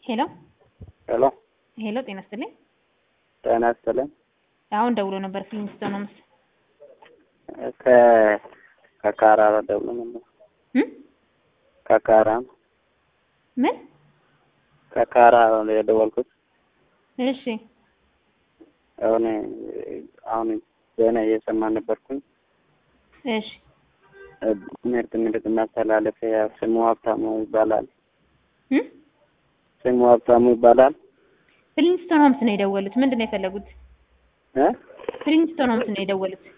ሄሎ ሄሎ ሄሎ፣ ጤና ይስጥልኝ። ጤና ይስጥልኝ። አሁን ደውሎ ነበር ፊሊንግስቶን ነው። ከካራራ ደውሎ ነበር። ከካራ ምን? ከካራ ነው የደወልኩት። እሺ፣ አሁን ዜና እየሰማን ነበርኩኝ። እሺ፣ ምርት ማስተላለፊያ ስሙ ሀብታሙ ይባላል። ስሙ ሀብታሙ ይባላል። ፊሊንግስቶን ሆምስ ነው የደወሉት። ምንድን ነው የፈለጉት? ፊሊንግስቶን ሆምስ ነው የደወሉት።